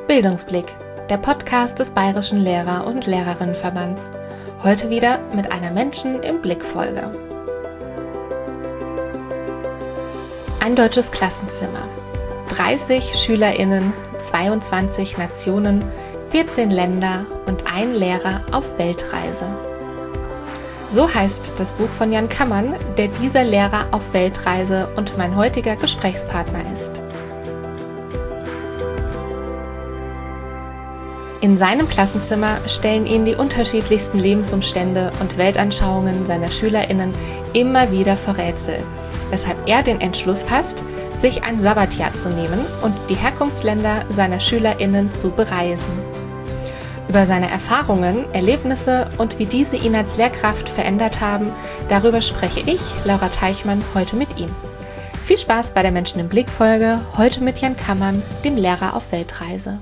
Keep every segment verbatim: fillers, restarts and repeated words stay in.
Bildungsblick, der Podcast des Bayerischen Lehrer- und Lehrerinnenverbands. Heute wieder mit einer Menschen im Blick-Folge. Ein deutsches Klassenzimmer. dreißig SchülerInnen, zweiundzwanzig Nationen, vierzehn Länder und ein Lehrer auf Weltreise. So heißt das Buch von Jan Kammann, der dieser Lehrer auf Weltreise und mein heutiger Gesprächspartner ist. In seinem Klassenzimmer stellen ihn die unterschiedlichsten Lebensumstände und Weltanschauungen seiner SchülerInnen immer wieder vor Rätsel, weshalb er den Entschluss fasst, sich ein Sabbatjahr zu nehmen und die Herkunftsländer seiner SchülerInnen zu bereisen. Über seine Erfahrungen, Erlebnisse und wie diese ihn als Lehrkraft verändert haben, darüber spreche ich, Laura Teichmann, heute mit ihm. Viel Spaß bei der Menschen im Blick-Folge, heute mit Jan Kammann, dem Lehrer auf Weltreise.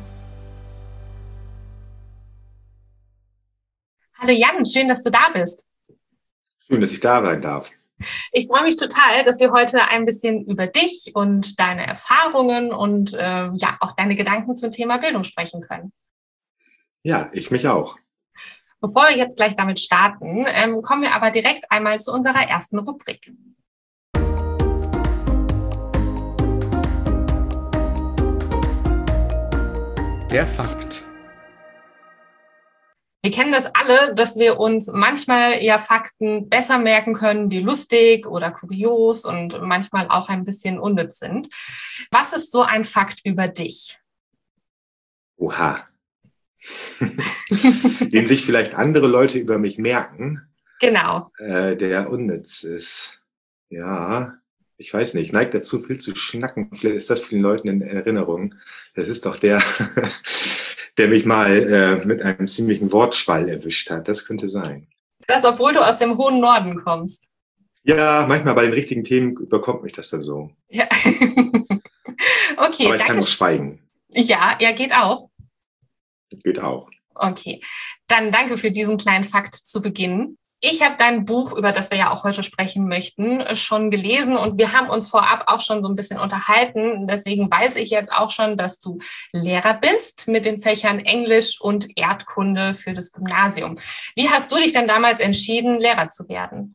Hallo Jan, schön, dass du da bist. Schön, dass ich da sein darf. Ich freue mich total, dass wir heute ein bisschen über dich und deine Erfahrungen und äh, ja auch deine Gedanken zum Thema Bildung sprechen können. Ja, ich mich auch. Bevor wir jetzt gleich damit starten, ähm, kommen wir aber direkt einmal zu unserer ersten Rubrik. Der Fakt. Wir kennen das alle, dass wir uns manchmal ja Fakten besser merken können, die lustig oder kurios und manchmal auch ein bisschen unnütz sind. Was ist so ein Fakt über dich? Oha. Den sich vielleicht andere Leute über mich merken. Genau. Äh, der unnütz ist. Ja, ich weiß nicht, neigt dazu, viel zu schnacken. Vielleicht ist das vielen Leuten in Erinnerung. Das ist doch der, der mich mal äh, mit einem ziemlichen Wortschwall erwischt hat. Das könnte sein. Das, obwohl du aus dem hohen Norden kommst. Ja, manchmal bei den richtigen Themen überkommt mich das dann so. Ja. Okay, aber ich danke. kann auch schweigen. Ja, ja, geht auch. Geht auch. Okay, dann danke für diesen kleinen Fakt zu Beginn. Ich habe dein Buch, über das wir ja auch heute sprechen möchten, schon gelesen und wir haben uns vorab auch schon so ein bisschen unterhalten. Deswegen weiß ich jetzt auch schon, dass du Lehrer bist mit den Fächern Englisch und Erdkunde für das Gymnasium. Wie hast du dich denn damals entschieden, Lehrer zu werden?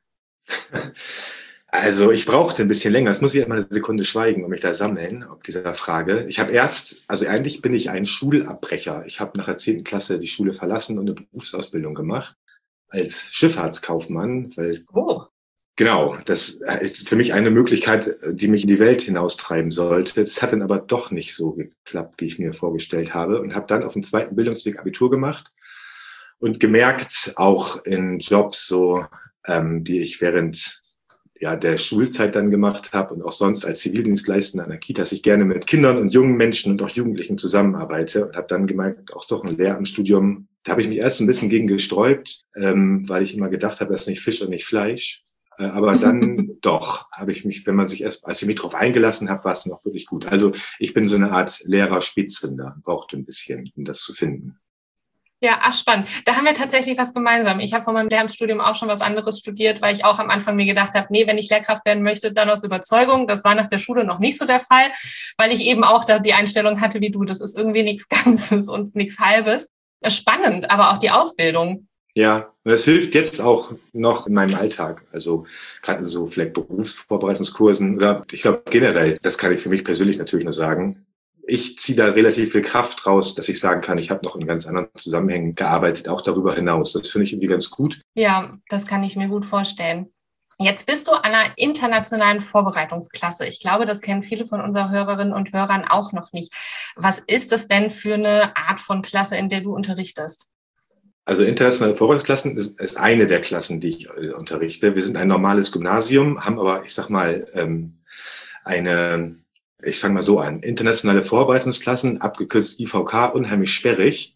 Also ich brauchte ein bisschen länger. Das muss ich mal eine Sekunde schweigen und mich da sammeln, ob dieser Frage. Ich habe erst, also eigentlich bin ich ein Schulabbrecher. Ich habe nach der zehnten Klasse die Schule verlassen und eine Berufsausbildung gemacht als Schifffahrtskaufmann. Weil, oh. Genau, das ist für mich eine Möglichkeit, die mich in die Welt hinaustreiben sollte. Das hat dann aber doch nicht so geklappt, wie ich mir vorgestellt habe. Und habe dann auf dem zweiten Bildungsweg Abitur gemacht und gemerkt, auch in Jobs, so, ähm, die ich während ja, der Schulzeit dann gemacht habe und auch sonst als Zivildienstleister an der Kita, dass ich gerne mit Kindern und jungen Menschen und auch Jugendlichen zusammenarbeite und habe dann gemerkt, auch doch ein Lehramtsstudium, da habe ich mich erst ein bisschen gegen gesträubt, ähm, weil ich immer gedacht habe, das ist nicht Fisch und nicht Fleisch. Äh, aber dann doch, habe ich mich, wenn man sich erst, als ich mich drauf eingelassen habe, war es noch wirklich gut. Also ich bin so eine Art Lehrer-Spätzünder, brauchte ein bisschen, um das zu finden. Ja, ach spannend. Da haben wir tatsächlich was gemeinsam. Ich habe von meinem Lehramtsstudium auch schon was anderes studiert, weil ich auch am Anfang mir gedacht habe, nee, wenn ich Lehrkraft werden möchte, dann aus Überzeugung. Das war nach der Schule noch nicht so der Fall, weil ich eben auch da die Einstellung hatte wie du, das ist irgendwie nichts Ganzes und nichts Halbes. Spannend, aber auch die Ausbildung. Ja, und das hilft jetzt auch noch in meinem Alltag. Also gerade so vielleicht Berufsvorbereitungskursen oder ich glaube generell, das kann ich für mich persönlich natürlich nur sagen, ich ziehe da relativ viel Kraft raus, dass ich sagen kann, ich habe noch in ganz anderen Zusammenhängen gearbeitet, auch darüber hinaus. Das finde ich irgendwie ganz gut. Ja, das kann ich mir gut vorstellen. Jetzt bist du an einer internationalen Vorbereitungsklasse. Ich glaube, das kennen viele von unseren Hörerinnen und Hörern auch noch nicht. Was ist das denn für eine Art von Klasse, in der du unterrichtest? Also internationale Vorbereitungsklassen ist, ist eine der Klassen, die ich äh, unterrichte. Wir sind ein normales Gymnasium, haben aber, ich sag mal, ähm, eine... Ich fange mal so an. Internationale Vorbereitungsklassen, abgekürzt I V K, unheimlich sperrig.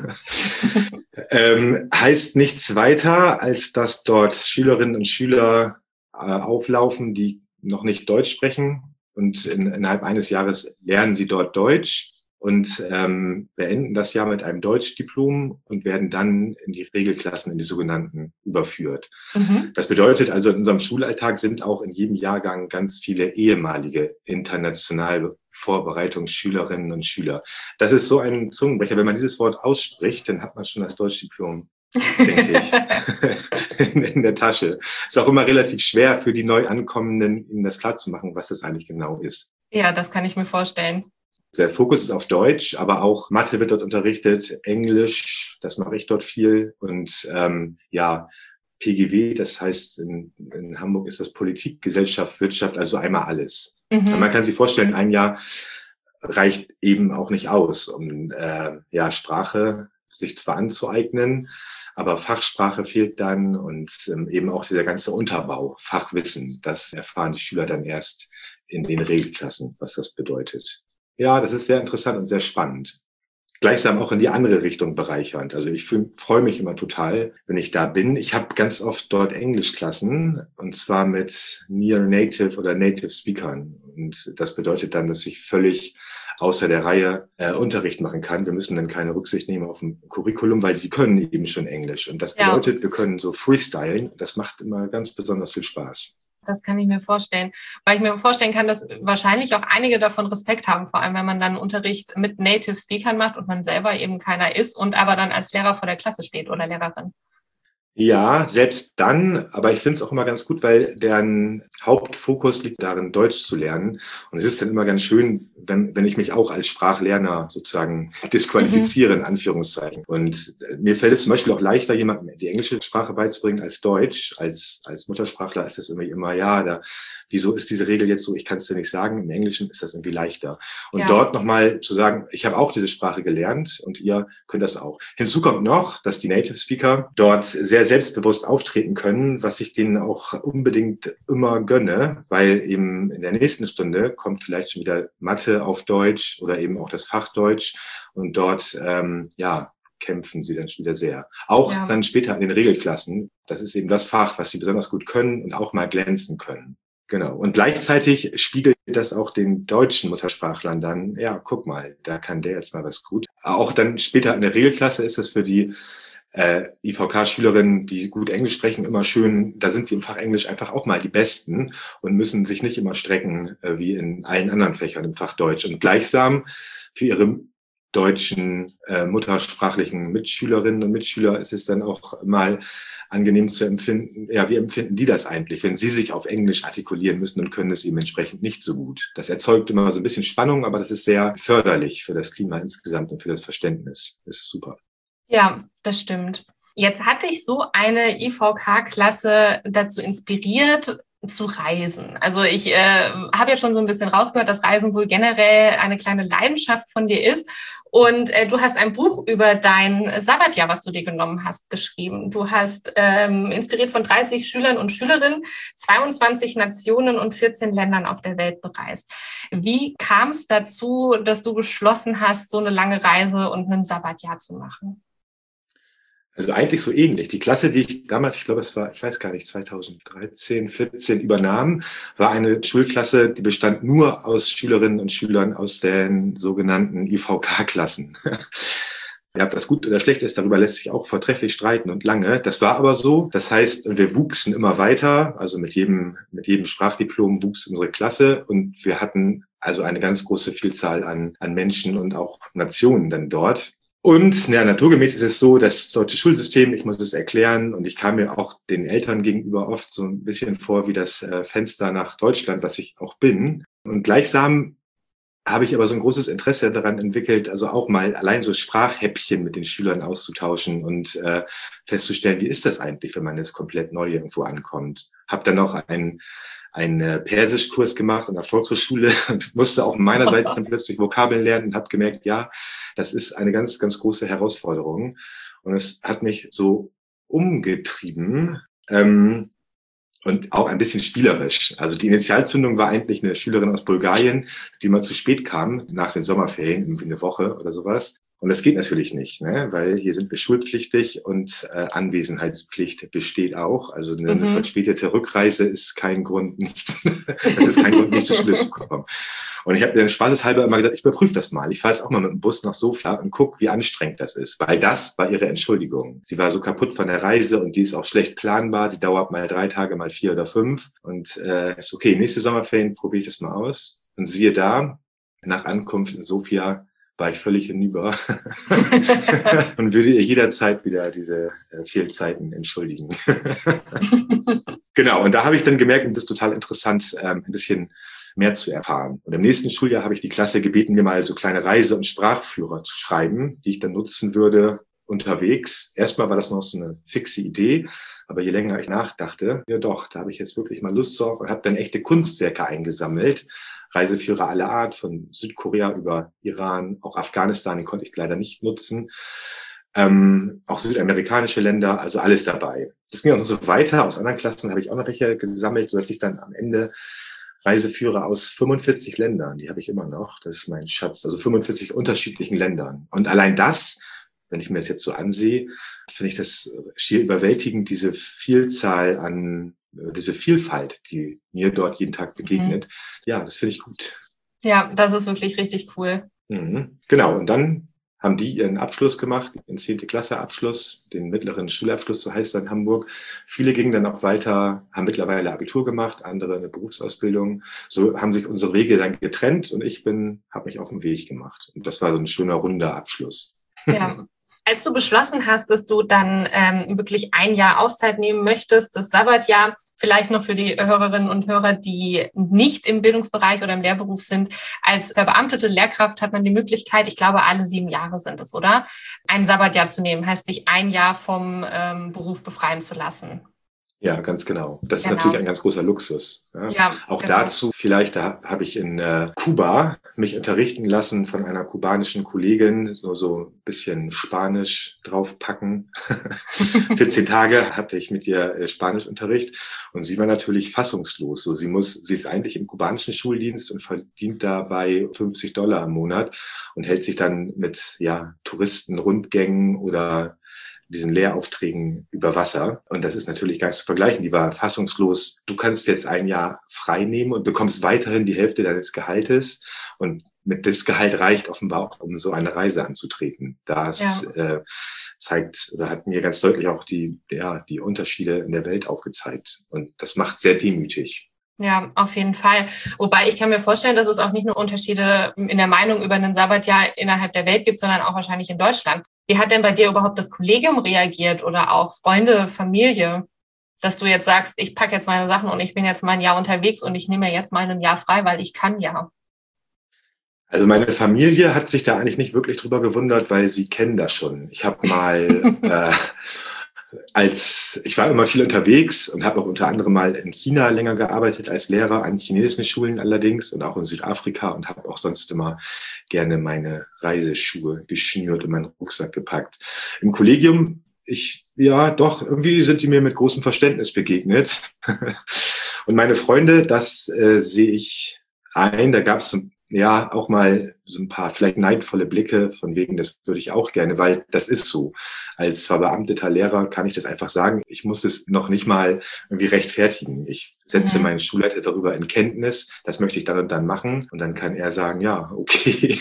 ähm, heißt nichts weiter, als dass dort Schülerinnen und Schüler äh, auflaufen, die noch nicht Deutsch sprechen. Und in, innerhalb eines Jahres lernen sie dort Deutsch. und ähm, beenden das Jahr mit einem Deutschdiplom und werden dann in die Regelklassen, in die sogenannten, überführt. Mhm. Das bedeutet also, in unserem Schulalltag sind auch in jedem Jahrgang ganz viele ehemalige internationale Vorbereitungsschülerinnen und Schüler. Das ist so ein Zungenbrecher. Wenn man dieses Wort ausspricht, dann hat man schon das Deutschdiplom, denke ich, in, in der Tasche. Ist auch immer relativ schwer für die Neuankommenden, ihnen das klar zu machen, was das eigentlich genau ist. Ja, das kann ich mir vorstellen. Der Fokus ist auf Deutsch, aber auch Mathe wird dort unterrichtet, Englisch, das mache ich dort viel und ähm, ja, P G W, das heißt in, in Hamburg ist das Politik, Gesellschaft, Wirtschaft, also einmal alles. Mhm. Man kann sich vorstellen, ein Jahr reicht eben auch nicht aus, um äh, ja Sprache sich zwar anzueignen, aber Fachsprache fehlt dann und ähm, eben auch dieser ganze Unterbau, Fachwissen, das erfahren die Schüler dann erst in den Regelklassen, was das bedeutet. Ja, das ist sehr interessant und sehr spannend. Gleichsam auch in die andere Richtung bereichernd. Also ich freue mich immer total, wenn ich da bin. Ich habe ganz oft dort Englischklassen und zwar mit Near Native oder Native Speakern. Und das bedeutet dann, dass ich völlig außer der Reihe äh, Unterricht machen kann. Wir müssen dann keine Rücksicht nehmen auf ein Curriculum, weil die können eben schon Englisch. Und das bedeutet, ja, wir können so freestylen. Das macht immer ganz besonders viel Spaß. Das kann ich mir vorstellen, weil ich mir vorstellen kann, dass wahrscheinlich auch einige davon Respekt haben, vor allem wenn man dann Unterricht mit Native Speakern macht und man selber eben keiner ist und aber dann als Lehrer vor der Klasse steht oder Lehrerin. Ja, selbst dann, aber ich finde es auch immer ganz gut, weil deren Hauptfokus liegt darin, Deutsch zu lernen. Und es ist dann immer ganz schön, wenn, wenn ich mich auch als Sprachlerner sozusagen disqualifiziere, mhm. in Anführungszeichen. Und mir fällt es zum Beispiel auch leichter, jemandem die englische Sprache beizubringen als Deutsch. Als, als Muttersprachler ist das irgendwie immer, ja, da, wieso ist diese Regel jetzt so? Ich kann es dir nicht sagen. Im Englischen ist das irgendwie leichter. Und ja, dort nochmal zu sagen, ich habe auch diese Sprache gelernt und ihr könnt das auch. Hinzu kommt noch, dass die Native Speaker dort sehr selbstbewusst auftreten können, was ich denen auch unbedingt immer gönne, weil eben in der nächsten Stunde kommt vielleicht schon wieder Mathe auf Deutsch oder eben auch das Fach Deutsch und dort, ähm, ja, kämpfen sie dann schon wieder sehr. Auch ja, dann später in den Regelklassen. Das ist eben das Fach, was sie besonders gut können und auch mal glänzen können. Genau. Und gleichzeitig spiegelt das auch den deutschen Muttersprachlern dann, ja, guck mal, da kann der jetzt mal was gut. Auch dann später in der Regelklasse ist das für die Äh, I V K-Schülerinnen, die gut Englisch sprechen, immer schön, da sind sie im Fach Englisch einfach auch mal die Besten und müssen sich nicht immer strecken, äh, wie in allen anderen Fächern im Fach Deutsch. Und gleichsam für ihre deutschen äh, muttersprachlichen Mitschülerinnen und Mitschüler ist es dann auch mal angenehm zu empfinden, ja, wie empfinden die das eigentlich, wenn sie sich auf Englisch artikulieren müssen und können es eben entsprechend nicht so gut. Das erzeugt immer so ein bisschen Spannung, aber das ist sehr förderlich für das Klima insgesamt und für das Verständnis. Das ist super. Ja, das stimmt. Jetzt hat dich so eine I V K-Klasse dazu inspiriert, zu reisen. Also ich äh, habe ja schon so ein bisschen rausgehört, dass Reisen wohl generell eine kleine Leidenschaft von dir ist. Und äh, du hast ein Buch über dein Sabbatjahr, was du dir genommen hast, geschrieben. Du hast ähm, inspiriert von dreißig Schülern und Schülerinnen, zweiundzwanzig Nationen und vierzehn Ländern auf der Welt bereist. Wie kam es dazu, dass du beschlossen hast, so eine lange Reise und ein Sabbatjahr zu machen? Also eigentlich so ähnlich. Die Klasse, die ich damals, ich glaube, es war, ich weiß gar nicht, zweitausenddreizehn, vierzehn übernahm, war eine Schulklasse, die bestand nur aus Schülerinnen und Schülern aus den sogenannten I V K-Klassen. Ja, ob das gut oder schlecht ist, darüber lässt sich auch vortrefflich streiten und lange. Das war aber so. Das heißt, wir wuchsen immer weiter. Also mit jedem, mit jedem Sprachdiplom wuchs unsere Klasse und wir hatten also eine ganz große Vielzahl an, an Menschen und auch Nationen dann dort. Und ja, naturgemäß ist es so, das deutsche Schulsystem, ich muss es erklären, und ich kam mir auch den Eltern gegenüber oft so ein bisschen vor wie das äh, Fenster nach Deutschland, was ich auch bin. Und gleichsam habe ich aber so ein großes Interesse daran entwickelt, also auch mal allein so Sprachhäppchen mit den Schülern auszutauschen und äh, festzustellen, wie ist das eigentlich, wenn man jetzt komplett neu irgendwo ankommt. Habe dann auch einen einen Persischkurs gemacht an der Volkshochschule und musste auch meinerseits dann plötzlich Vokabeln lernen und habe gemerkt, ja, das ist eine ganz, ganz große Herausforderung. Und es hat mich so umgetrieben ähm, und auch ein bisschen spielerisch. Also die Initialzündung war eigentlich eine Schülerin aus Bulgarien, die mal zu spät kam, nach den Sommerferien, irgendwie eine Woche oder sowas. Und das geht natürlich nicht, ne? Weil hier sind wir schulpflichtig und äh, Anwesenheitspflicht besteht auch. Also eine, mhm. eine verspätete Rückreise ist kein Grund, nicht, das ist kein Grund, nicht zur Schule zu kommen. Und ich habe dann spaßeshalber immer gesagt, ich überprüfe das mal. Ich fahre jetzt auch mal mit dem Bus nach Sofia und gucke, wie anstrengend das ist. Weil das war ihre Entschuldigung. Sie war so kaputt von der Reise und die ist auch schlecht planbar. Die dauert mal drei Tage, mal vier oder fünf. Und äh, okay, nächste Sommerferien probiere ich das mal aus. Und siehe da, nach Ankunft in Sofia war ich völlig hinüber und würde ihr jederzeit wieder diese äh, Fehlzeiten entschuldigen. Genau, und da habe ich dann gemerkt, und das ist total interessant, ähm, ein bisschen mehr zu erfahren. Und im nächsten Schuljahr habe ich die Klasse gebeten, mir mal so kleine Reise- und Sprachführer zu schreiben, die ich dann nutzen würde unterwegs. Erstmal war das noch so eine fixe Idee, aber je länger ich nachdachte, ja doch, da habe ich jetzt wirklich mal Lust drauf und habe dann echte Kunstwerke eingesammelt. Reiseführer aller Art, von Südkorea über Iran, auch Afghanistan, den konnte ich leider nicht nutzen. Ähm, auch südamerikanische Länder, also alles dabei. Das ging auch noch so weiter. Aus anderen Klassen habe ich auch noch welche gesammelt, sodass ich dann am Ende Reiseführer aus fünfundvierzig Ländern, die habe ich immer noch, das ist mein Schatz, also fünfundvierzig unterschiedlichen Ländern. Und allein das, wenn ich mir das jetzt so ansehe, finde ich das schier überwältigend, diese Vielzahl an, diese Vielfalt, die mir dort jeden Tag begegnet. Mhm. Ja, das finde ich gut. Ja, das ist wirklich richtig cool. Mhm. Genau, und dann haben die ihren Abschluss gemacht, den zehnte Klasse Abschluss, den mittleren Schulabschluss, so heißt es in Hamburg. Viele gingen dann auch weiter, haben mittlerweile Abitur gemacht, andere eine Berufsausbildung. So haben sich unsere Wege dann getrennt und ich bin, habe mich auf den Weg gemacht. Und das war so ein schöner, runder Abschluss. Ja. Als du beschlossen hast, dass du dann ähm, wirklich ein Jahr Auszeit nehmen möchtest, das Sabbatjahr, vielleicht noch für die Hörerinnen und Hörer, die nicht im Bildungsbereich oder im Lehrberuf sind, als verbeamtete Lehrkraft hat man die Möglichkeit, ich glaube, alle sieben Jahre sind es, oder? Ein Sabbatjahr zu nehmen, heißt sich ein Jahr vom ähm, Beruf befreien zu lassen. Ja, ganz genau. Das genau. ist natürlich ein ganz großer Luxus. Ja. Ja, auch genau. Dazu vielleicht, da habe ich in äh, Kuba mich unterrichten lassen von einer kubanischen Kollegin, so so ein bisschen Spanisch draufpacken. vierzehn Tage hatte ich mit ihr äh, Spanischunterricht und sie war natürlich fassungslos. So, sie muss, sie ist eigentlich im kubanischen Schuldienst und verdient dabei fünfzig Dollar im Monat und hält sich dann mit ja Touristenrundgängen oder diesen Lehraufträgen über Wasser. Und das ist natürlich gar nicht zu vergleichen. Die war fassungslos. Du kannst jetzt ein Jahr frei nehmen und bekommst weiterhin die Hälfte deines Gehaltes. Und mit das Gehalt reicht offenbar auch, um so eine Reise anzutreten. Das ja. äh, zeigt, da hat mir ganz deutlich auch die, ja, die Unterschiede in der Welt aufgezeigt. Und das macht sehr demütig. Ja, auf jeden Fall. Wobei ich kann mir vorstellen, dass es auch nicht nur Unterschiede in der Meinung über ein Sabbatjahr innerhalb der Welt gibt, sondern auch wahrscheinlich in Deutschland. Wie hat denn bei dir überhaupt das Kollegium reagiert oder auch Freunde, Familie, dass du jetzt sagst, ich packe jetzt meine Sachen und ich bin jetzt mal ein Jahr unterwegs und ich nehme mir jetzt mal ein Jahr frei, weil ich kann ja? Also meine Familie hat sich da eigentlich nicht wirklich drüber gewundert, weil sie kennen das schon. Ich habe mal... äh, Als ich war immer viel unterwegs und habe auch unter anderem mal in China länger gearbeitet als Lehrer, an chinesischen Schulen allerdings und auch in Südafrika und habe auch sonst immer gerne meine Reiseschuhe geschnürt und meinen Rucksack gepackt. Im Kollegium, ich, ja doch, irgendwie sind die mir mit großem Verständnis begegnet. Und meine Freunde, das äh, sehe ich ein, da gab es ja auch mal so ein paar vielleicht neidvolle Blicke von wegen, das würde ich auch gerne, weil das ist so. Als verbeamteter Lehrer kann ich das einfach sagen. Ich muss es noch nicht mal irgendwie rechtfertigen. Ich setze mhm. meinen Schulleiter darüber in Kenntnis. Das möchte ich dann und dann machen. Und dann kann er sagen, ja, okay.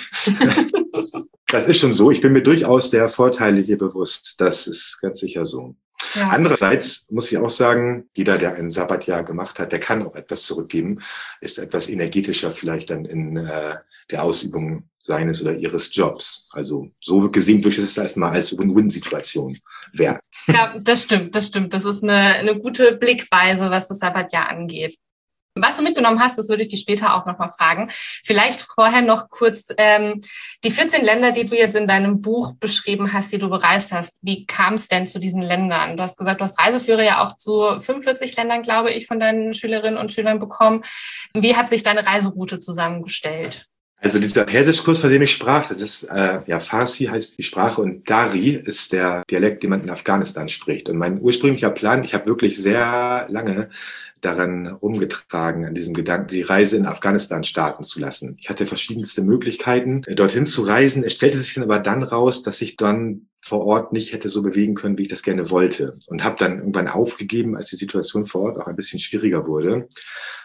Das ist schon so. Ich bin mir durchaus der Vorteile hier bewusst. Das ist ganz sicher so. Ja. Andererseits muss ich auch sagen, jeder, der ein Sabbatjahr gemacht hat, der kann auch etwas zurückgeben, ist etwas energetischer vielleicht dann in äh, der Ausübung seines oder ihres Jobs. Also so gesehen würde ich das erstmal als Win-Win-Situation werten. Ja, das stimmt, das stimmt. Das ist eine, eine gute Blickweise, was das Sabbatjahr angeht. Was du mitgenommen hast, das würde ich dich später auch nochmal fragen. Vielleicht vorher noch kurz ähm, die vierzehn Länder, die du jetzt in deinem Buch beschrieben hast, die du bereist hast. Wie kam es denn zu diesen Ländern? Du hast gesagt, du hast Reiseführer ja auch zu fünfundvierzig Ländern, glaube ich, von deinen Schülerinnen und Schülern bekommen. Wie hat sich deine Reiseroute zusammengestellt? Also dieser Persischkurs, von dem ich sprach, das ist, äh, ja, Farsi heißt die Sprache und Dari ist der Dialekt, den man in Afghanistan spricht. Und mein ursprünglicher Plan, ich habe wirklich sehr lange daran rumgetragen, an diesem Gedanken, die Reise in Afghanistan starten zu lassen. Ich hatte verschiedenste Möglichkeiten, dorthin zu reisen. Es stellte sich dann aber dann raus, dass ich dann vor Ort nicht hätte so bewegen können, wie ich das gerne wollte. Und habe dann irgendwann aufgegeben, als die Situation vor Ort auch ein bisschen schwieriger wurde.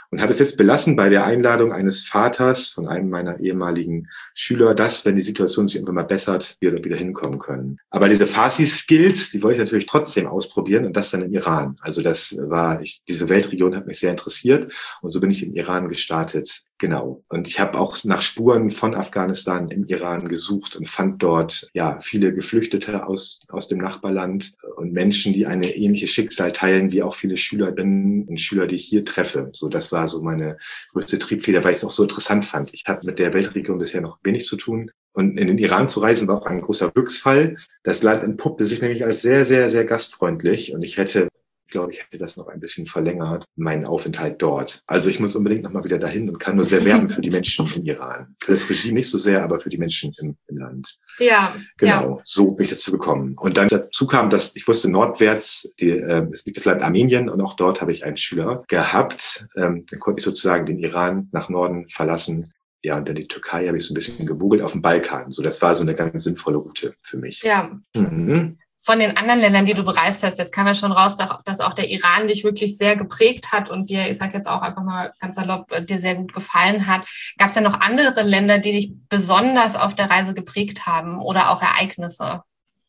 Und habe es jetzt belassen bei der Einladung eines Vaters von einem meiner ehemaligen Schüler, dass, wenn die Situation sich irgendwann mal bessert, wir dort wieder hinkommen können. Aber diese Farsi-Skills, die wollte ich natürlich trotzdem ausprobieren und das dann im Iran. Also das war, ich, diese Weltregion hat mich sehr interessiert und so bin ich im Iran gestartet. Genau. Und ich habe auch nach Spuren von Afghanistan im Iran gesucht und fand dort ja viele Geflüchtete aus aus dem Nachbarland und Menschen, die eine ähnliche Schicksal teilen, wie auch viele Schülerinnen und Schüler, die ich hier treffe. So, das war so meine größte Triebfeder, weil ich es auch so interessant fand. Ich hatte mit der Weltregion bisher noch wenig zu tun. Und in den Iran zu reisen war auch ein großer Glücksfall. Das Land entpuppte sich nämlich als sehr, sehr, sehr gastfreundlich und ich hätte Ich glaube, ich hätte das noch ein bisschen verlängert, meinen Aufenthalt dort. Also ich muss unbedingt noch mal wieder dahin und kann nur sehr werben für die Menschen im Iran. Für das Regime nicht so sehr, aber für die Menschen im, im Land. Ja. Genau, ja. so bin ich dazu gekommen. Und dann dazu kam, dass ich wusste, nordwärts, die, äh, es liegt das Land Armenien und auch dort habe ich einen Schüler gehabt. Ähm, dann konnte ich sozusagen den Iran nach Norden verlassen. Ja, und dann die Türkei habe ich so ein bisschen gegoogelt auf dem Balkan. So, das war so eine ganz sinnvolle Route für mich. Ja. Mhm. Von den anderen Ländern, die du bereist hast, jetzt kam ja schon raus, dass auch der Iran dich wirklich sehr geprägt hat und dir, ich sag jetzt auch einfach mal ganz salopp, dir sehr gut gefallen hat. Gab es denn noch andere Länder, die dich besonders auf der Reise geprägt haben oder auch Ereignisse?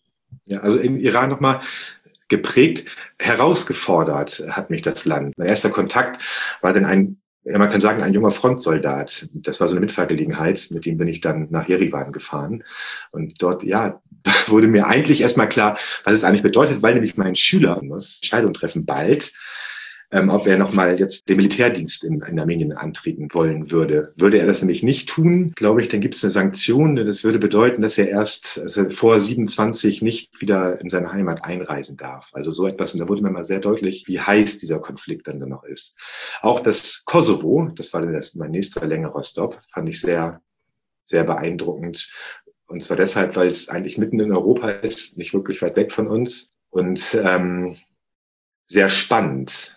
Ja, also im Iran nochmal geprägt, herausgefordert hat mich das Land. Mein erster Kontakt war dann ein, ja, man kann sagen, ein junger Frontsoldat. Das war so eine Mitfahrgelegenheit, mit dem bin ich dann nach Jerewan gefahren. Und dort, ja, wurde mir eigentlich erstmal klar, was es eigentlich bedeutet, weil nämlich mein Schüler muss Entscheidung treffen bald, ähm, ob er nochmal jetzt den Militärdienst in, in Armenien antreten wollen würde. Würde er das nämlich nicht tun, glaube ich, dann gibt es eine Sanktion. Das würde bedeuten, dass er erst also vor siebenundzwanzig nicht wieder in seine Heimat einreisen darf. Also so etwas. Und da wurde mir mal sehr deutlich, wie heiß dieser Konflikt dann, dann noch ist. Auch das Kosovo, das war dann das, mein nächster längerer Stop, fand ich sehr, sehr beeindruckend. Und zwar deshalb, weil es eigentlich mitten in Europa ist, nicht wirklich weit weg von uns und ähm, sehr spannend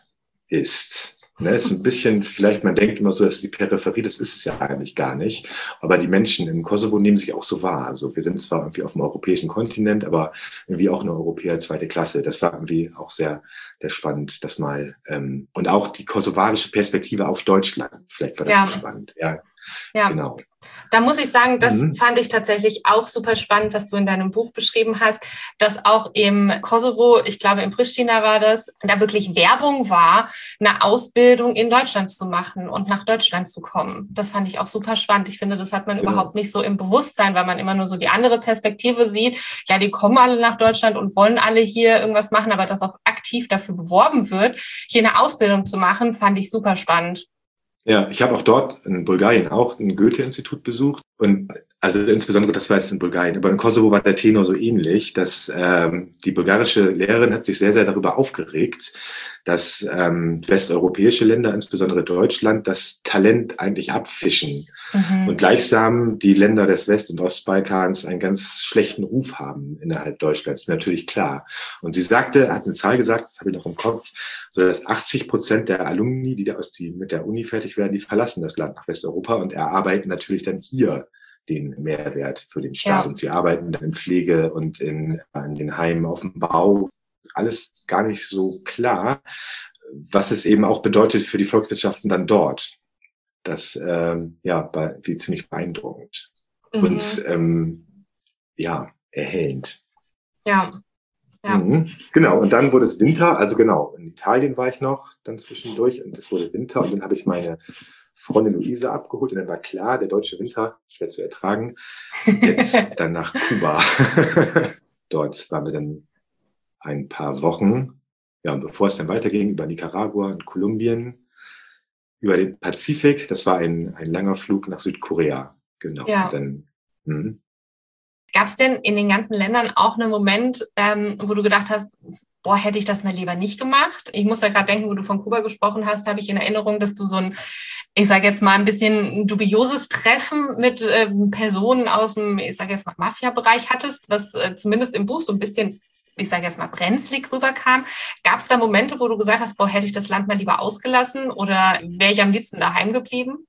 ist. Ne, ist ein bisschen, vielleicht man denkt immer so, dass die Peripherie, das ist es ja eigentlich gar nicht. Aber die Menschen im Kosovo nehmen sich auch so wahr. Also wir sind zwar irgendwie auf dem europäischen Kontinent, aber irgendwie auch eine Europäer zweite Klasse. Das war irgendwie auch sehr, sehr spannend, das mal. Ähm, und auch die kosovarische Perspektive auf Deutschland. Vielleicht war das ja. so spannend. Ja, ja. Genau. Da muss ich sagen, das mhm. fand ich tatsächlich auch super spannend, was du in deinem Buch beschrieben hast, dass auch im Kosovo, ich glaube in Pristina war das, da wirklich Werbung war, eine Ausbildung in Deutschland zu machen und nach Deutschland zu kommen. Das fand ich auch super spannend. Ich finde, das hat man genau. überhaupt nicht so im Bewusstsein, weil man immer nur so die andere Perspektive sieht. Ja, die kommen alle nach Deutschland und wollen alle hier irgendwas machen, aber dass auch aktiv dafür beworben wird, hier eine Ausbildung zu machen, fand ich super spannend. Ja, ich habe auch dort in Bulgarien auch ein Goethe-Institut besucht und also insbesondere, das war jetzt in Bulgarien, aber in Kosovo war der Tenor so ähnlich, dass ähm, die bulgarische Lehrerin hat sich sehr, sehr darüber aufgeregt, dass ähm, westeuropäische Länder, insbesondere Deutschland, das Talent eigentlich abfischen mhm. und gleichsam die Länder des West- und Ostbalkans einen ganz schlechten Ruf haben innerhalb Deutschlands, natürlich klar. Und sie sagte, hat eine Zahl gesagt, das habe ich noch im Kopf, so dass achtzig Prozent der Alumni, die, da aus, die mit der Uni fertig werden, die verlassen das Land nach Westeuropa und erarbeiten natürlich dann hier den Mehrwert für den Staat. Ja. Und sie arbeiten dann in Pflege und in, in den Heimen auf dem Bau. Alles gar nicht so klar, was es eben auch bedeutet für die Volkswirtschaften dann dort. Das ähm, ja, war wie ziemlich beeindruckend mhm. und ähm, ja, erhellend. Ja. Ja. Mhm. Genau, und dann wurde es Winter, also genau, in Italien war ich noch dann zwischendurch und es wurde Winter und dann habe ich meine Freundin Luise abgeholt und dann war klar, der deutsche Winter, schwer zu ertragen, jetzt dann nach Kuba. Dort waren wir dann ein paar Wochen, ja, und bevor es dann weiterging, über Nicaragua und Kolumbien, über den Pazifik, das war ein, ein langer Flug nach Südkorea, genau. Ja. Und dann, mh. Gab es denn in den ganzen Ländern auch einen Moment, ähm, wo du gedacht hast, boah, hätte ich das mal lieber nicht gemacht? Ich muss da gerade denken, wo du von Kuba gesprochen hast, habe ich in Erinnerung, dass du so ein, ich sage jetzt mal ein bisschen dubioses Treffen mit ähm, Personen aus dem, ich sage jetzt mal Mafia-Bereich hattest, was äh, zumindest im Buch so ein bisschen, ich sage jetzt mal brenzlig rüberkam. Gab es da Momente, wo du gesagt hast, boah, hätte ich das Land mal lieber ausgelassen oder wäre ich am liebsten daheim geblieben?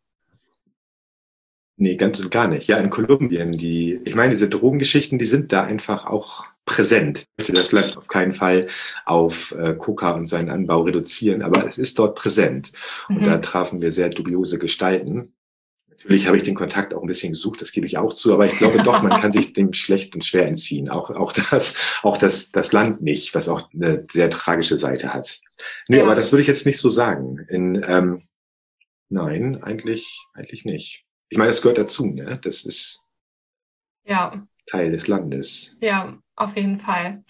Nee, ganz und gar nicht. Ja, in Kolumbien, die, ich meine, diese Drogengeschichten, die sind da einfach auch präsent. Ich möchte das Land auf keinen Fall auf äh, Coca und seinen Anbau reduzieren, aber es ist dort präsent. Und mhm. da trafen wir sehr dubiose Gestalten. Natürlich habe ich den Kontakt auch ein bisschen gesucht, das gebe ich auch zu, aber ich glaube doch, man kann sich dem schlecht und schwer entziehen. Auch, auch das, auch das, das Land nicht, was auch eine sehr tragische Seite hat. Nee, ja. aber das würde ich jetzt nicht so sagen. In, ähm, nein, eigentlich, eigentlich nicht. Ich meine, das gehört dazu, ne? Das ist ja. Teil des Landes. Ja, auf jeden Fall.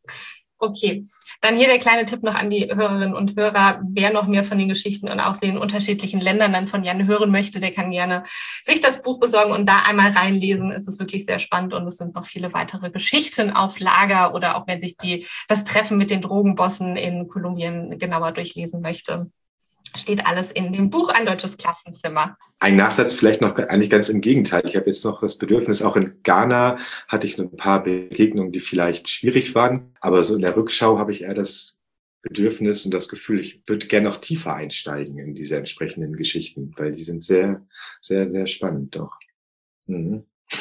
Okay, dann hier der kleine Tipp noch an die Hörerinnen und Hörer. Wer noch mehr von den Geschichten und auch den unterschiedlichen Ländern dann von Jan hören möchte, der kann gerne sich das Buch besorgen und da einmal reinlesen. Es ist wirklich sehr spannend und es sind noch viele weitere Geschichten auf Lager oder auch wer sich die, das Treffen mit den Drogenbossen in Kolumbien genauer durchlesen möchte. Steht alles in dem Buch Ein deutsches Klassenzimmer. Ein Nachsatz vielleicht noch eigentlich ganz im Gegenteil. Ich habe jetzt noch das Bedürfnis, auch in Ghana hatte ich so ein paar Begegnungen, die vielleicht schwierig waren. Aber so in der Rückschau habe ich eher das Bedürfnis und das Gefühl, ich würde gerne noch tiefer einsteigen in diese entsprechenden Geschichten, weil die sind sehr, sehr, sehr spannend doch. Mhm.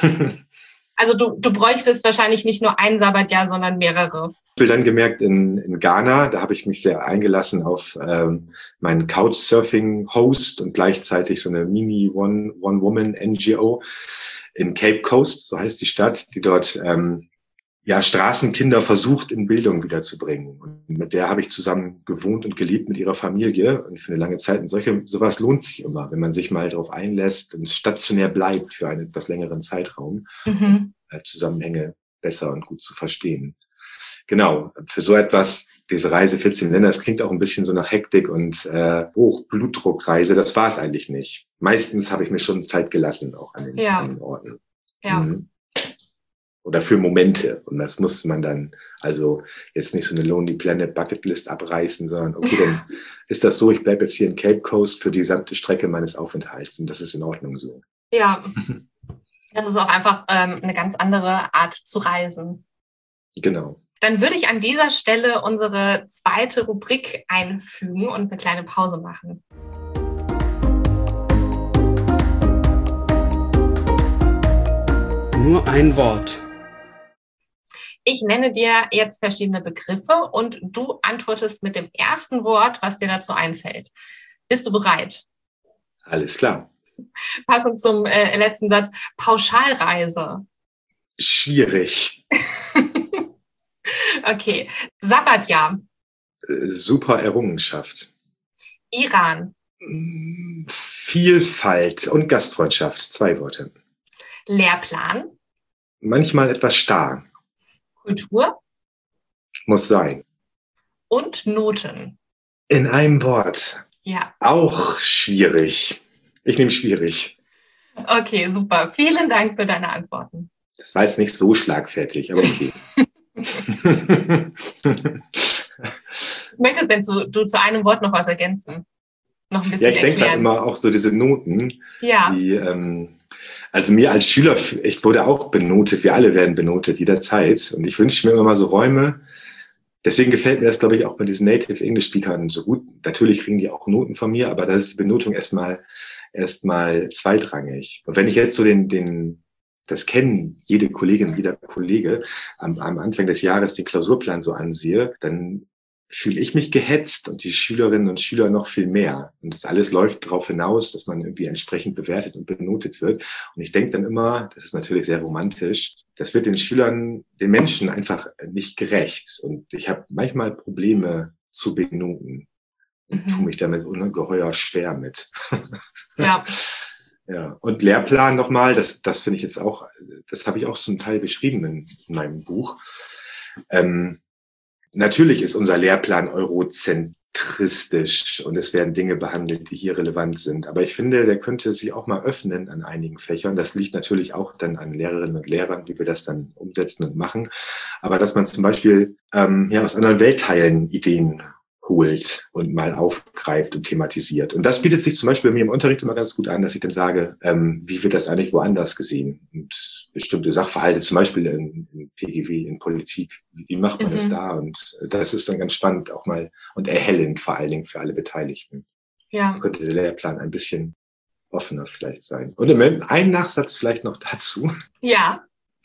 Also du, du bräuchtest wahrscheinlich nicht nur ein Sabbatjahr, sondern mehrere. Ich habe dann gemerkt, in, in Ghana, da habe ich mich sehr eingelassen auf ähm, meinen Couchsurfing-Host und gleichzeitig so eine Mini-One-Woman-N G O in Cape Coast, so heißt die Stadt, die dort ähm, ja Straßenkinder versucht, in Bildung wiederzubringen. Und mit der habe ich zusammen gewohnt und gelebt mit ihrer Familie und für eine lange Zeit. Und solche, sowas lohnt sich immer, wenn man sich mal darauf einlässt und stationär bleibt für einen etwas längeren Zeitraum, mhm. äh, Zusammenhänge besser und gut zu verstehen. Genau, für so etwas, diese Reise vierzehn Länder, das klingt auch ein bisschen so nach Hektik und äh, Hochblutdruckreise, das war es eigentlich nicht. Meistens habe ich mir schon Zeit gelassen, auch an den, ja. an den Orten. Ja. Mhm. Oder für Momente. Und das muss man dann, also jetzt nicht so eine Lonely Planet Bucketlist abreißen, sondern okay, dann ist das so, ich bleibe jetzt hier in Cape Coast für die gesamte Strecke meines Aufenthalts und das ist in Ordnung so. Ja, das ist auch einfach ähm, eine ganz andere Art zu reisen. Genau. Dann würde ich an dieser Stelle unsere zweite Rubrik einfügen und eine kleine Pause machen. Nur ein Wort. Ich nenne dir jetzt verschiedene Begriffe und du antwortest mit dem ersten Wort, was dir dazu einfällt. Bist du bereit? Alles klar. Passend zum äh, letzten Satz. Pauschalreise. Schwierig. Okay. Sabbatjahr. Super Errungenschaft. Iran. Vielfalt und Gastfreundschaft. Zwei Worte. Lehrplan. Manchmal etwas starr. Kultur. Muss sein. Und Noten. In einem Wort. Ja. Auch schwierig. Ich nehme schwierig. Okay, super. Vielen Dank für deine Antworten. Das war jetzt nicht so schlagfertig, aber okay. Möchtest denn du, du zu einem Wort noch was ergänzen? Noch ein bisschen Ja, ich erklären? denke dann immer auch so diese Noten, ja. die, ähm, also mir als Schüler, ich wurde auch benotet, wir alle werden benotet jederzeit und ich wünsche mir immer mal so Räume, deswegen gefällt mir das, glaube ich, auch bei diesen Native English Speakern so gut. Natürlich kriegen die auch Noten von mir, aber da ist die Benotung erstmal erstmal zweitrangig. Und wenn ich jetzt so den, den das kennen jede Kollegin, jeder Kollege, am, am Anfang des Jahres den Klausurplan so ansehe, dann fühle ich mich gehetzt und die Schülerinnen und Schüler noch viel mehr. Und das alles läuft darauf hinaus, dass man irgendwie entsprechend bewertet und benotet wird. Und ich denke dann immer, das ist natürlich sehr romantisch, das wird den Schülern, den Menschen einfach nicht gerecht. Und ich habe manchmal Probleme zu benoten und mhm. tue mich damit ungeheuer schwer mit. Ja. Ja, und Lehrplan nochmal, das, das finde ich jetzt auch, das habe ich auch zum Teil beschrieben in, in meinem Buch. Ähm, natürlich ist unser Lehrplan eurozentristisch und es werden Dinge behandelt, die hier relevant sind. Aber ich finde, der könnte sich auch mal öffnen an einigen Fächern. Das liegt natürlich auch dann an Lehrerinnen und Lehrern, wie wir das dann umsetzen und machen. Aber dass man zum Beispiel ähm, ja, aus anderen Weltteilen Ideen holt und mal aufgreift und thematisiert. Und das bietet sich zum Beispiel bei mir im Unterricht immer ganz gut an, dass ich dann sage, ähm, wie wird das eigentlich woanders gesehen? Und bestimmte Sachverhalte, zum Beispiel in, in P G W, in Politik, wie macht man mhm. das da? Und das ist dann ganz spannend auch mal und erhellend vor allen Dingen für alle Beteiligten. Ja. Da könnte der Lehrplan ein bisschen offener vielleicht sein. Und im Moment ein Nachsatz vielleicht noch dazu. Ja.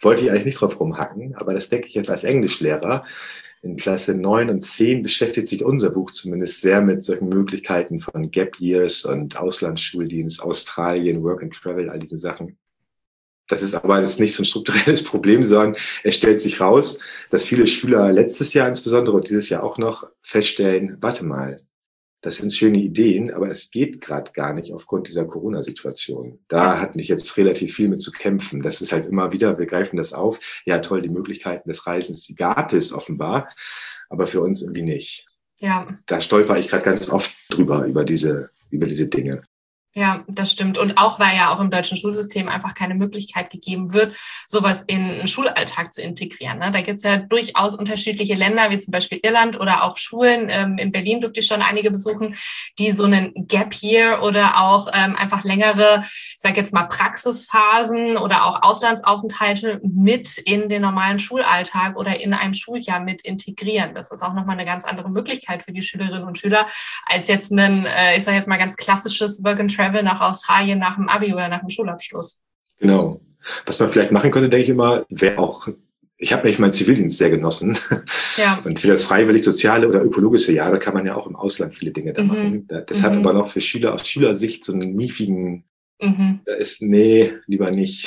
wollte ich eigentlich nicht drauf rumhacken, aber das denke ich jetzt als Englischlehrer. In Klasse neun und zehn beschäftigt sich unser Buch zumindest sehr mit solchen Möglichkeiten von Gap Years und Auslandsschuldienst, Australien, Work and Travel, all diese Sachen. Das ist aber jetzt nicht so ein strukturelles Problem, sondern es stellt sich raus, dass viele Schüler letztes Jahr insbesondere und dieses Jahr auch noch feststellen, warte mal, das sind schöne Ideen, aber es geht gerade gar nicht aufgrund dieser Corona-Situation. Da hatten ich jetzt relativ viel mit zu kämpfen. Das ist halt immer wieder, wir greifen das auf. Ja, toll, die Möglichkeiten des Reisens, die gab es offenbar, aber für uns irgendwie nicht. Ja. Da stolper ich gerade ganz oft drüber, über diese, über diese Dinge. Ja, das stimmt. Und auch, weil ja auch im deutschen Schulsystem einfach keine Möglichkeit gegeben wird, sowas in einen Schulalltag zu integrieren. Ne? Da gibt es ja durchaus unterschiedliche Länder, wie zum Beispiel Irland oder auch Schulen. Ähm, in Berlin durfte ich schon einige besuchen, die so einen Gap Year oder auch ähm, einfach längere, ich sag jetzt mal Praxisphasen oder auch Auslandsaufenthalte mit in den normalen Schulalltag oder in einem Schuljahr mit integrieren. Das ist auch nochmal eine ganz andere Möglichkeit für die Schülerinnen und Schüler, als jetzt ein, äh, ich sage jetzt mal ganz klassisches Work and Travel Travel nach Australien nach dem Abi oder nach dem Schulabschluss. Genau. Was man vielleicht machen könnte, denke ich immer, wäre auch, ich habe nämlich meinen Zivildienst sehr genossen. Ja. Und für das freiwillig soziale oder ökologische Jahr, da kann man ja auch im Ausland viele Dinge da mhm. machen. Das mhm. hat aber noch für Schüler aus Schülersicht so einen miefigen, mhm. da ist, nee, lieber nicht.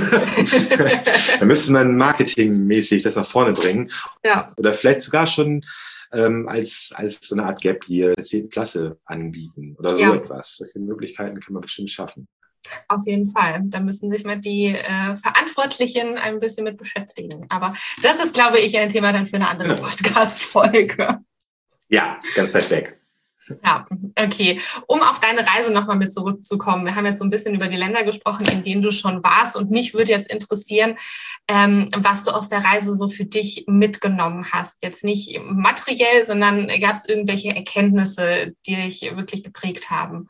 Da müsste man marketingmäßig das nach vorne bringen. Ja. Oder vielleicht sogar schon Ähm, als als so eine Art Gap Year der zehnten Klasse anbieten oder so ja. etwas. Solche Möglichkeiten kann man bestimmt schaffen. Auf jeden Fall. Da müssen sich mal die äh, Verantwortlichen ein bisschen mit beschäftigen. Aber das ist, glaube ich, ein Thema dann für eine andere ja. Podcast-Folge. Ja, ganz weit weg. Ja, okay. Um auf deine Reise nochmal mit zurückzukommen. Wir haben jetzt so ein bisschen über die Länder gesprochen, in denen du schon warst. Und mich würde jetzt interessieren, ähm, was du aus der Reise so für dich mitgenommen hast. Jetzt nicht materiell, sondern gab es irgendwelche Erkenntnisse, die dich wirklich geprägt haben?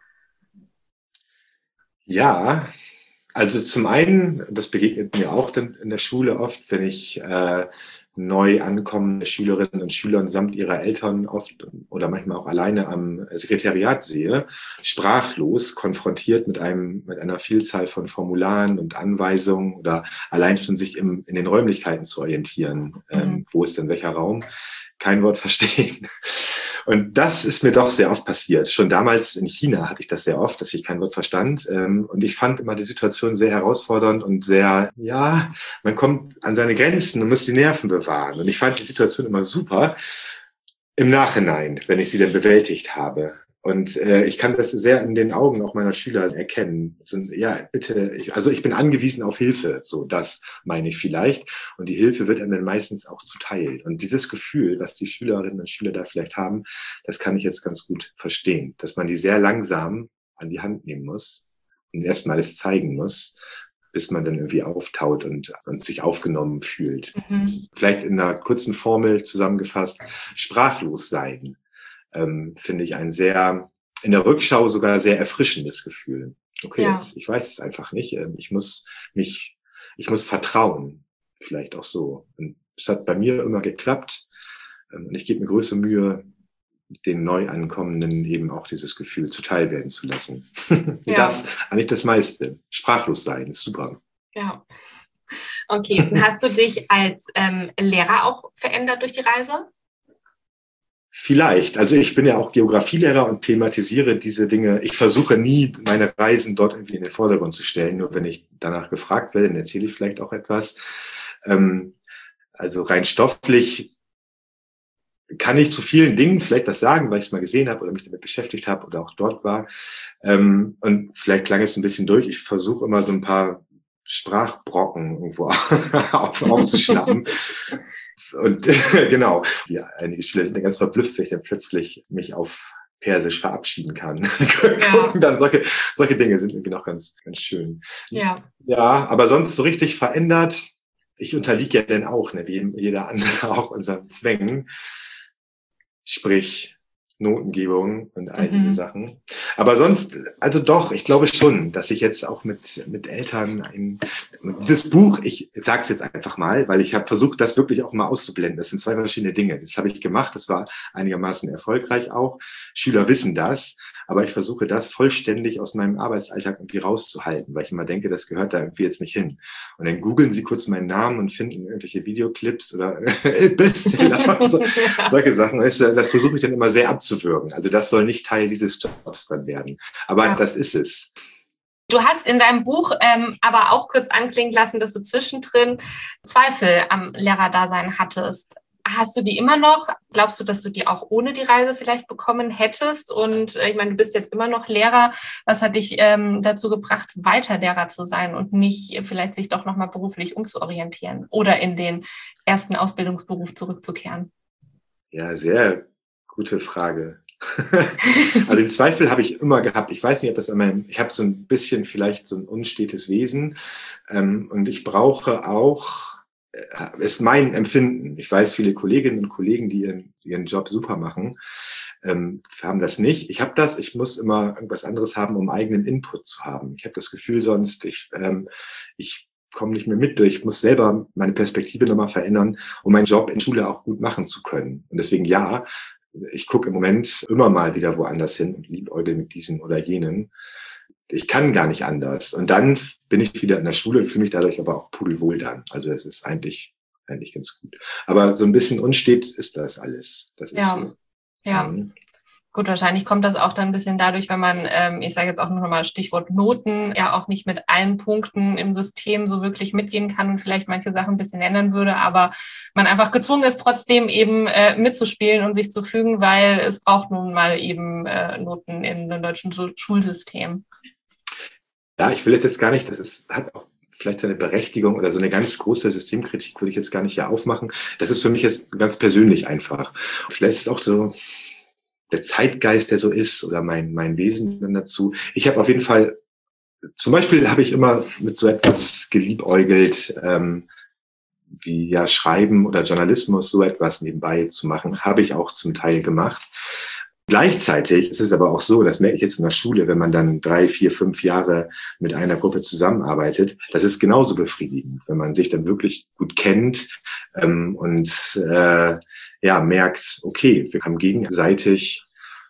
Ja, also zum einen, das begegnet mir auch in der Schule oft, wenn ich äh, neu ankommende Schülerinnen und Schüler samt ihrer Eltern oft oder manchmal auch alleine am Sekretariat sehe, sprachlos konfrontiert mit einem mit einer Vielzahl von Formularen und Anweisungen oder allein schon sich im, in den Räumlichkeiten zu orientieren, mhm. ähm, wo ist denn welcher Raum, kein Wort verstehen. Und das ist mir doch sehr oft passiert. Schon damals in China hatte ich das sehr oft, dass ich kein Wort verstand. Und ich fand immer die Situation sehr herausfordernd und sehr, ja, man kommt an seine Grenzen und muss die Nerven bewahren. Und ich fand die Situation immer super im Nachhinein, wenn ich sie dann bewältigt habe. Und äh, ich kann das sehr in den Augen auch meiner Schüler erkennen. So, ja, bitte, ich, also ich bin angewiesen auf Hilfe, so das meine ich vielleicht. Und die Hilfe wird einem dann meistens auch zuteil. Und dieses Gefühl, was die Schülerinnen und Schüler da vielleicht haben, das kann ich jetzt ganz gut verstehen. Dass man die sehr langsam an die Hand nehmen muss und erstmal alles zeigen muss, bis man dann irgendwie auftaut und, und sich aufgenommen fühlt. Mhm. Vielleicht in einer kurzen Formel zusammengefasst, sprachlos sein. Ähm, finde ich ein sehr, in der Rückschau sogar sehr erfrischendes Gefühl. Okay, ja. jetzt, ich weiß es einfach nicht. Ähm, ich muss mich, ich muss vertrauen. Vielleicht auch so. Und es hat bei mir immer geklappt. Ähm, und ich gebe mir größte Mühe, den Neuankommenden eben auch dieses Gefühl zuteil werden zu lassen. Ja. Das, eigentlich das meiste. Sprachlos sein, ist super. Ja. Okay, hast du dich als ähm, Lehrer auch verändert durch die Reise? Vielleicht. Also ich bin ja auch Geografielehrer und thematisiere diese Dinge. Ich versuche nie, meine Reisen dort irgendwie in den Vordergrund zu stellen. Nur wenn ich danach gefragt werde, dann erzähle ich vielleicht auch etwas. Ähm, also rein stofflich kann ich zu vielen Dingen vielleicht was sagen, weil ich es mal gesehen habe oder mich damit beschäftigt habe oder auch dort war. Ähm, und vielleicht klang es ein bisschen durch. Ich versuche immer so ein paar Sprachbrocken irgendwo auf, aufzuschnappen. Und genau, ja, einige Schüler sind dann ganz verblüfft, wenn ich dann plötzlich mich auf Persisch verabschieden kann. Ja. Dann solche, solche Dinge sind irgendwie noch ganz, ganz schön. Ja. Ja, aber sonst so richtig verändert. Ich unterliege ja dann auch, ne, wie jeder andere auch unseren Zwängen. Sprich, Notengebung und all mhm. diese Sachen. Aber sonst, also doch, ich glaube schon, dass ich jetzt auch mit mit Eltern ein dieses Buch, ich sage es jetzt einfach mal, weil ich habe versucht, das wirklich auch mal auszublenden. Das sind zwei verschiedene Dinge. Das habe ich gemacht, das war einigermaßen erfolgreich auch. Schüler wissen das, aber ich versuche das vollständig aus meinem Arbeitsalltag irgendwie rauszuhalten, weil ich immer denke, das gehört da irgendwie jetzt nicht hin. Und dann googeln sie kurz meinen Namen und finden irgendwelche Videoclips oder Bestseller und so, solche Sachen. Das, das versuche ich dann immer sehr abzuwürgen. Also das soll nicht Teil dieses Jobs dann werden. Aber ja, das ist es. Du hast in deinem Buch ähm, aber auch kurz anklingen lassen, dass du zwischendrin Zweifel am Lehrerdasein hattest. Hast du die immer noch? Glaubst du, dass du die auch ohne die Reise vielleicht bekommen hättest? Und äh, ich meine, du bist jetzt immer noch Lehrer. Was hat dich ähm, dazu gebracht, weiter Lehrer zu sein und nicht äh, vielleicht sich doch nochmal beruflich umzuorientieren oder in den ersten Ausbildungsberuf zurückzukehren? Ja, sehr gute Frage. Also den Zweifel habe ich immer gehabt. Ich weiß nicht, ob das an meinem, ich habe so ein bisschen vielleicht so ein unstetes Wesen ähm, und ich brauche auch, äh, ist mein Empfinden. Ich weiß, viele Kolleginnen und Kollegen, die ihren, ihren Job super machen, ähm, haben das nicht. Ich habe das, ich muss immer irgendwas anderes haben, um eigenen Input zu haben. Ich habe das Gefühl sonst, ich, ähm, ich komme nicht mehr mit durch. Ich muss selber meine Perspektive nochmal verändern, um meinen Job in Schule auch gut machen zu können. Und deswegen ja, ich gucke im Moment immer mal wieder woanders hin und liebäugel mit diesen oder jenen. Ich kann gar nicht anders. Und dann bin ich wieder in der Schule und fühle mich dadurch aber auch pudelwohl dann. Also es ist eigentlich, eigentlich ganz gut. Aber so ein bisschen unstet ist das alles. Das ist ja, so. ja. Mhm. Gut, wahrscheinlich kommt das auch dann ein bisschen dadurch, wenn man, ähm, ich sage jetzt auch nochmal Stichwort Noten, ja auch nicht mit allen Punkten im System so wirklich mitgehen kann und vielleicht manche Sachen ein bisschen ändern würde, aber man einfach gezwungen ist, trotzdem eben äh, mitzuspielen und sich zu fügen, weil es braucht nun mal eben äh, Noten in dem deutschen Schulsystem. Ja, ich will jetzt, jetzt gar nicht, das ist, hat auch vielleicht seine Berechtigung oder so eine ganz große Systemkritik würde ich jetzt gar nicht hier aufmachen. Das ist für mich jetzt ganz persönlich einfach. Vielleicht ist es auch so der Zeitgeist, der so ist, oder mein, mein Wesen dann dazu. Ich habe auf jeden Fall, zum Beispiel habe ich immer mit so etwas geliebäugelt, ähm, wie ja Schreiben oder Journalismus, so etwas nebenbei zu machen, habe ich auch zum Teil gemacht. Gleichzeitig ist es aber auch so, das merke ich jetzt in der Schule, wenn man dann drei, vier, fünf Jahre mit einer Gruppe zusammenarbeitet, das ist genauso befriedigend, wenn man sich dann wirklich gut kennt ähm, und äh, ja merkt, okay, wir haben gegenseitig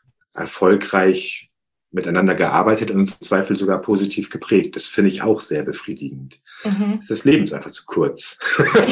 erfolgreich miteinander gearbeitet und uns im Zweifel sogar positiv geprägt. Das finde ich auch sehr befriedigend. Mhm. Das Leben ist einfach zu kurz.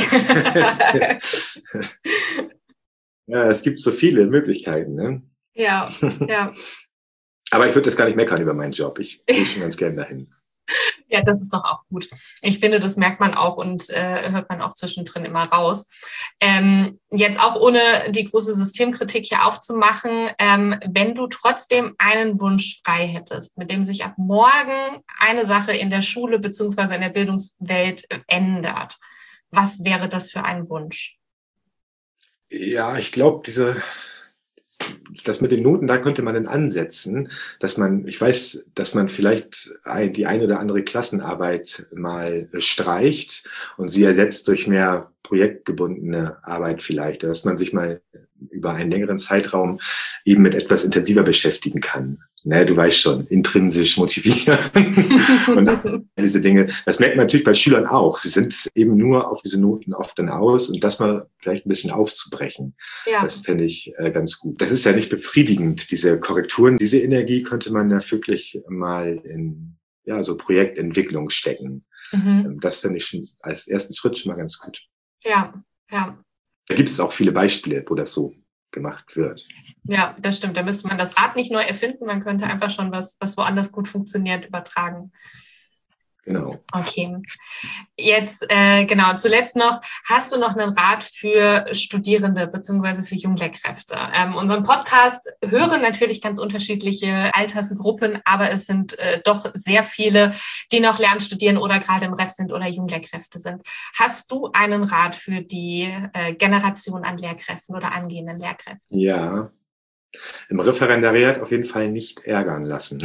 Ja, es gibt so viele Möglichkeiten, ne? Ja, ja. Aber ich würde das gar nicht meckern über meinen Job. Ich gehe schon ganz gern dahin. Ja, das ist doch auch gut. Ich finde, das merkt man auch und äh, hört man auch zwischendrin immer raus. Ähm, jetzt auch ohne die große Systemkritik hier aufzumachen, ähm, wenn du trotzdem einen Wunsch frei hättest, mit dem sich ab morgen eine Sache in der Schule beziehungsweise in der Bildungswelt äh, ändert, was wäre das für ein Wunsch? Ja, ich glaube, diese... Das mit den Noten, da könnte man dann ansetzen, dass man, ich weiß, dass man vielleicht ein, die eine oder andere Klassenarbeit mal streicht und sie ersetzt durch mehr projektgebundene Arbeit vielleicht, dass man sich mal über einen längeren Zeitraum eben mit etwas intensiver beschäftigen kann. Ne, du weißt schon, intrinsisch motivieren und diese Dinge. Das merkt man natürlich bei Schülern auch. Sie sind eben nur auf diese Noten oft dann aus und das mal vielleicht ein bisschen aufzubrechen. Ja. Das fände ich äh, ganz gut. Das ist ja nicht befriedigend, diese Korrekturen. Diese Energie könnte man ja wirklich mal in ja so Projektentwicklung stecken. Mhm. Das fände ich schon als ersten Schritt schon mal ganz gut. Ja, ja. Da gibt es auch viele Beispiele, wo das so gemacht wird. Ja, das stimmt. Da müsste man das Rad nicht neu erfinden. Man könnte einfach schon was, was woanders gut funktioniert, übertragen. Genau. Okay. Jetzt, äh, genau, zuletzt noch, hast du noch einen Rat für Studierende bzw. für Junglehrkräfte? Ähm, unseren Podcast hören natürlich ganz unterschiedliche Altersgruppen, aber es sind äh, doch sehr viele, die noch Lehramt studieren oder gerade im Ref sind oder Junglehrkräfte sind. Hast du einen Rat für die äh, Generation an Lehrkräften oder angehenden Lehrkräften? Ja. Im Referendariat auf jeden Fall nicht ärgern lassen.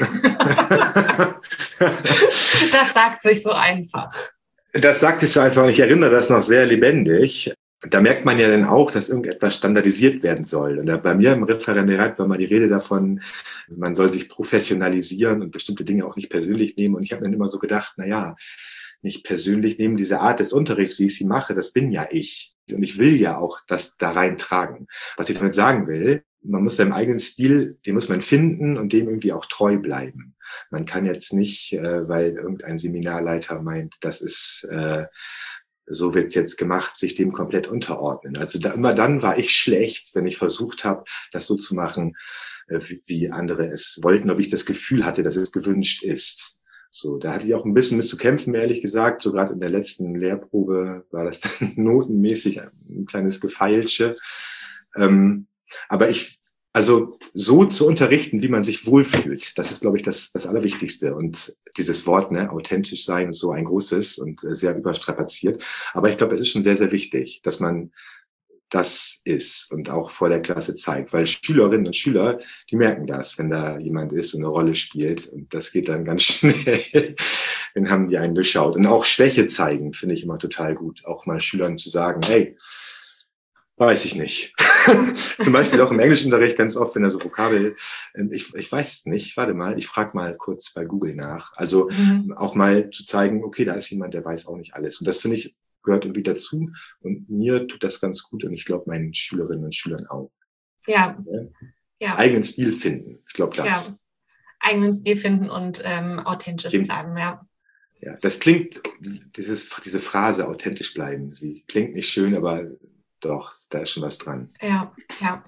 Das sagt sich so einfach. Das sagt sich so einfach. Ich erinnere das noch sehr lebendig. Da merkt man ja dann auch, dass irgendetwas standardisiert werden soll. Und da bei mir im Referendariat war mal die Rede davon, man soll sich professionalisieren und bestimmte Dinge auch nicht persönlich nehmen. Und ich habe dann immer so gedacht, na ja, nicht persönlich nehmen, diese Art des Unterrichts, wie ich sie mache, das bin ja ich. Und ich will ja auch das da reintragen. Was ich damit sagen will, man muss seinem eigenen Stil, den muss man finden und dem irgendwie auch treu bleiben. Man kann jetzt nicht, äh, weil irgendein Seminarleiter meint, das ist, äh, so wird's jetzt gemacht, sich dem komplett unterordnen. Also da, immer dann war ich schlecht, wenn ich versucht habe, das so zu machen, äh, wie, wie andere es wollten, oder wie ich das Gefühl hatte, dass es gewünscht ist. So, da hatte ich auch ein bisschen mit zu kämpfen, ehrlich gesagt. So gerade in der letzten Lehrprobe war das dann notenmäßig ein kleines Gefeilsche. Ähm, aber ich, also so zu unterrichten, wie man sich wohlfühlt, das ist, glaube ich, das, das Allerwichtigste. Und dieses Wort, ne, authentisch sein, ist so ein großes und sehr überstrapaziert. Aber ich glaube, es ist schon sehr, sehr wichtig, dass man das ist und auch vor der Klasse zeigt. Weil Schülerinnen und Schüler, die merken das, wenn da jemand ist und eine Rolle spielt. Und das geht dann ganz schnell. Dann haben die einen durchschaut. Und auch Schwäche zeigen, finde ich immer total gut. Auch mal Schülern zu sagen, hey, weiß ich nicht. Zum Beispiel auch im Englischunterricht ganz oft, wenn er so Vokabel, ich, ich weiß nicht, warte mal, ich frage mal kurz bei Google nach. Also mhm. auch mal zu zeigen, okay, da ist jemand, der weiß auch nicht alles. Und das finde ich, gehört irgendwie dazu. Und mir tut das ganz gut und ich glaube meinen Schülerinnen und Schülern auch. Ja. ja. Eigenen Stil finden. Ich glaube das. Ja. Eigenen Stil finden und ähm, authentisch Dem, bleiben, ja. Ja, das klingt, dieses, diese Phrase authentisch bleiben, sie klingt nicht schön, aber doch, da ist schon was dran. Ja, ja.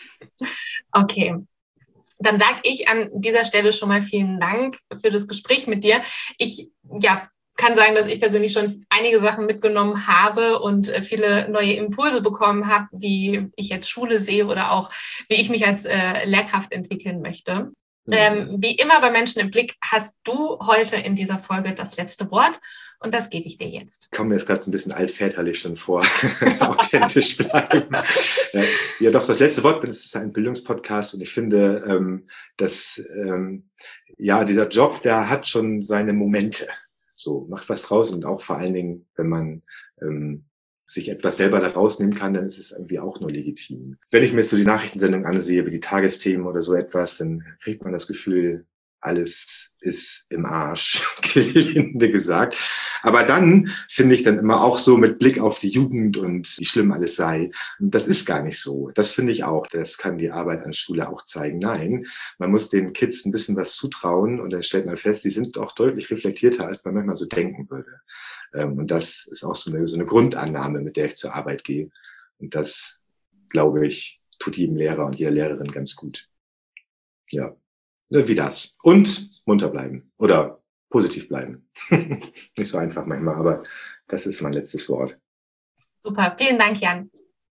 Okay. Dann sage ich an dieser Stelle schon mal vielen Dank für das Gespräch mit dir. Ich, ja, kann sagen, dass ich persönlich schon einige Sachen mitgenommen habe und viele neue Impulse bekommen habe, wie ich jetzt Schule sehe oder auch, wie ich mich als äh, Lehrkraft entwickeln möchte. Mhm. Ähm, wie immer bei Menschen im Blick hast du heute in dieser Folge das letzte Wort und das gebe ich dir jetzt. Ich komme mir jetzt gerade so ein bisschen altväterlich schon vor, authentisch bleiben. Ja, doch, das letzte Wort, das ist ein Bildungspodcast und ich finde, ähm, dass ähm, ja, dieser Job, der hat schon seine Momente. So, macht was draus und auch vor allen Dingen, wenn man ähm, sich etwas selber da rausnehmen kann, dann ist es irgendwie auch nur legitim. Wenn ich mir jetzt so die Nachrichtensendung ansehe, wie die Tagesthemen oder so etwas, dann kriegt man das Gefühl, alles ist im Arsch, gelinde gesagt. Aber dann finde ich dann immer auch so mit Blick auf die Jugend und wie schlimm alles sei. Und das ist gar nicht so. Das finde ich auch. Das kann die Arbeit an Schule auch zeigen. Nein, man muss den Kids ein bisschen was zutrauen und dann stellt man fest, die sind auch deutlich reflektierter, als man manchmal so denken würde. Und das ist auch so eine, so eine Grundannahme, mit der ich zur Arbeit gehe. Und das, glaube ich, tut jedem Lehrer und jeder Lehrerin ganz gut. Ja. Wie das. Und munter bleiben oder positiv bleiben. Nicht so einfach manchmal, aber das ist mein letztes Wort. Super, vielen Dank, Jan.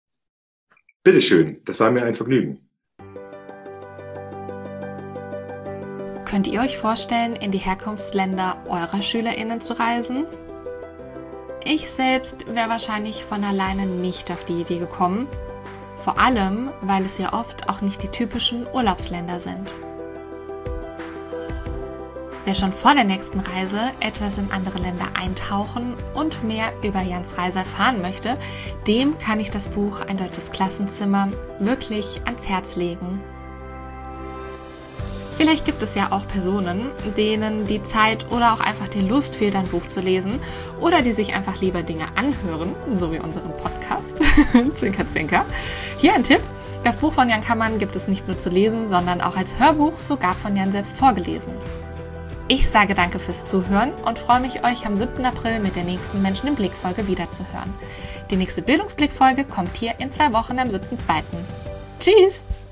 Bitteschön, das war mir ein Vergnügen. Könnt ihr euch vorstellen, in die Herkunftsländer eurer SchülerInnen zu reisen? Ich selbst wäre wahrscheinlich von alleine nicht auf die Idee gekommen. Vor allem, weil es ja oft auch nicht die typischen Urlaubsländer sind. Wer schon vor der nächsten Reise etwas in andere Länder eintauchen und mehr über Jans Reise erfahren möchte, dem kann ich das Buch Ein deutsches Klassenzimmer wirklich ans Herz legen. Vielleicht gibt es ja auch Personen, denen die Zeit oder auch einfach die Lust fehlt, ein Buch zu lesen oder die sich einfach lieber Dinge anhören, so wie unseren Podcast. Zwinker, zwinker. Hier ein Tipp. Das Buch von Jan Kammann gibt es nicht nur zu lesen, sondern auch als Hörbuch, sogar von Jan selbst vorgelesen. Ich sage danke fürs Zuhören und freue mich, euch am siebten April mit der nächsten Menschen im Blick-Folge wiederzuhören. Die nächste Bildungsblick-Folge kommt hier in zwei Wochen am siebten zweiten Tschüss!